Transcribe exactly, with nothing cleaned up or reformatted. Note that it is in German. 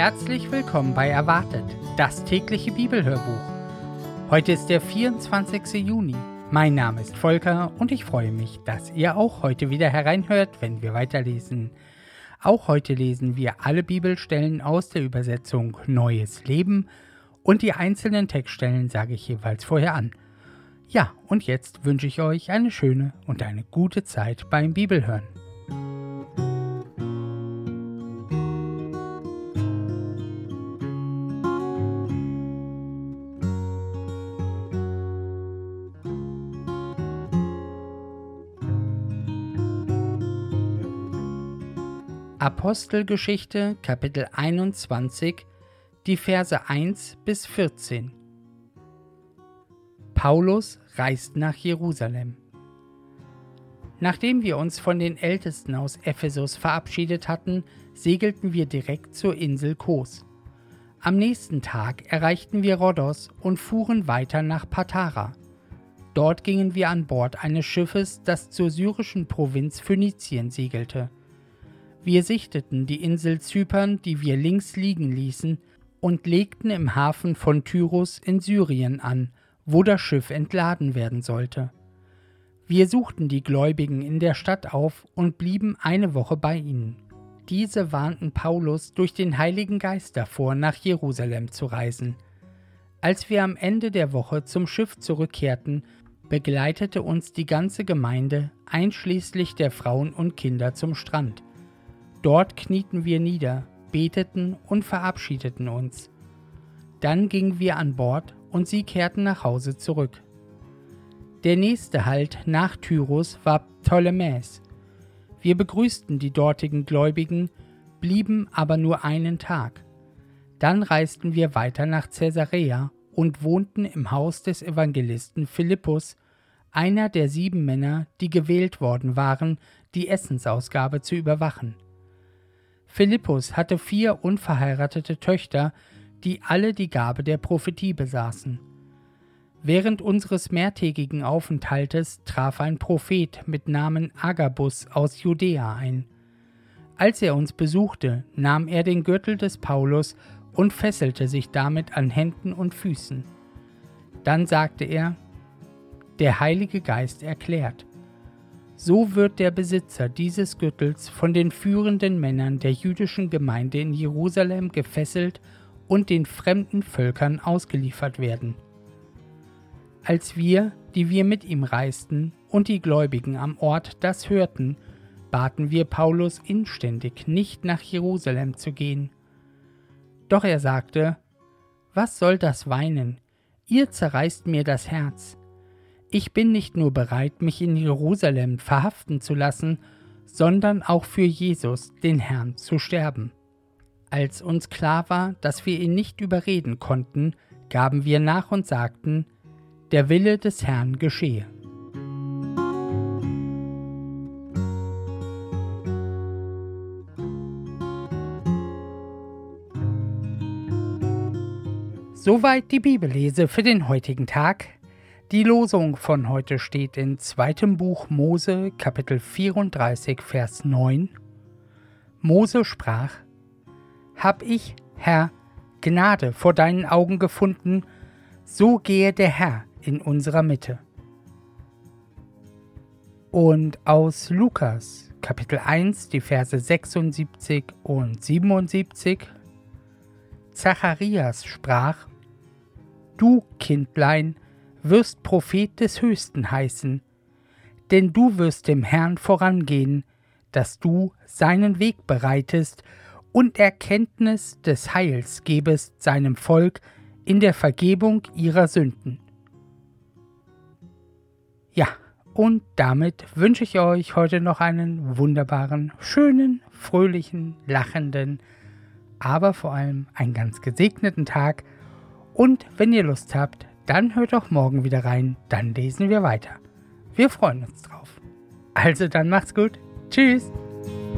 Herzlich willkommen bei Erwartet, das tägliche Bibelhörbuch. Heute ist der vierundzwanzigste Juni. Mein Name ist Volker und ich freue mich, dass ihr auch heute wieder hereinhört, wenn wir weiterlesen. Auch heute lesen wir alle Bibelstellen aus der Übersetzung Neues Leben und die einzelnen Textstellen sage ich jeweils vorher an. Ja, und jetzt wünsche ich euch eine schöne und eine gute Zeit beim Bibelhören. Apostelgeschichte, Kapitel einundzwanzig, die Verse eins bis vierzehn. Paulus reist nach Jerusalem. Nachdem wir uns von den Ältesten aus Ephesus verabschiedet hatten, segelten wir direkt zur Insel Kos. Am nächsten Tag erreichten wir Rhodos und fuhren weiter nach Patara. Dort gingen wir an Bord eines Schiffes, das zur syrischen Provinz Phönizien segelte. Wir sichteten die Insel Zypern, die wir links liegen ließen, und legten im Hafen von Tyros in Syrien an, wo das Schiff entladen werden sollte. Wir suchten die Gläubigen in der Stadt auf und blieben eine Woche bei ihnen. Diese warnten Paulus durch den Heiligen Geist davor, nach Jerusalem zu reisen. Als wir am Ende der Woche zum Schiff zurückkehrten, begleitete uns die ganze Gemeinde, einschließlich der Frauen und Kinder, zum Strand. Dort knieten wir nieder, beteten und verabschiedeten uns. Dann gingen wir an Bord und sie kehrten nach Hause zurück. Der nächste Halt nach Tyros war Ptolemäs. Wir begrüßten die dortigen Gläubigen, blieben aber nur einen Tag. Dann reisten wir weiter nach Caesarea und wohnten im Haus des Evangelisten Philippus, einer der sieben Männer, die gewählt worden waren, die Essensausgabe zu überwachen. Philippus hatte vier unverheiratete Töchter, die alle die Gabe der Prophetie besaßen. Während unseres mehrtägigen Aufenthaltes traf ein Prophet mit Namen Agabus aus Judäa ein. Als er uns besuchte, nahm er den Gürtel des Paulus und fesselte sich damit an Händen und Füßen. Dann sagte er: Der Heilige Geist erklärt: So wird der Besitzer dieses Gürtels von den führenden Männern der jüdischen Gemeinde in Jerusalem gefesselt und den fremden Völkern ausgeliefert werden. Als wir, die wir mit ihm reisten, und die Gläubigen am Ort das hörten, baten wir Paulus inständig, nicht nach Jerusalem zu gehen. Doch er sagte: Was soll das Weinen? Ihr zerreißt mir das Herz. Ich bin nicht nur bereit, mich in Jerusalem verhaften zu lassen, sondern auch für Jesus, den Herrn, zu sterben. Als uns klar war, dass wir ihn nicht überreden konnten, gaben wir nach und sagten: Der Wille des Herrn geschehe. Soweit die Bibellese für den heutigen Tag. Die Losung von heute steht in zweitem Buch Mose, Kapitel vierunddreißig, Vers neun. Mose sprach: Hab ich, Herr, Gnade vor deinen Augen gefunden, so gehe der Herr in unserer Mitte. Und aus Lukas, Kapitel eins, die Verse sechsundsiebzig und siebenundsiebzig. Zacharias sprach: Du, Kindlein, wirst Prophet des Höchsten heißen, denn du wirst dem Herrn vorangehen, dass du seinen Weg bereitest und Erkenntnis des Heils gebest seinem Volk in der Vergebung ihrer Sünden. Ja, und damit wünsche ich euch heute noch einen wunderbaren, schönen, fröhlichen, lachenden, aber vor allem einen ganz gesegneten Tag. Und wenn ihr Lust habt, dann hört doch morgen wieder rein, dann lesen wir weiter. Wir freuen uns drauf. Also dann macht's gut. Tschüss.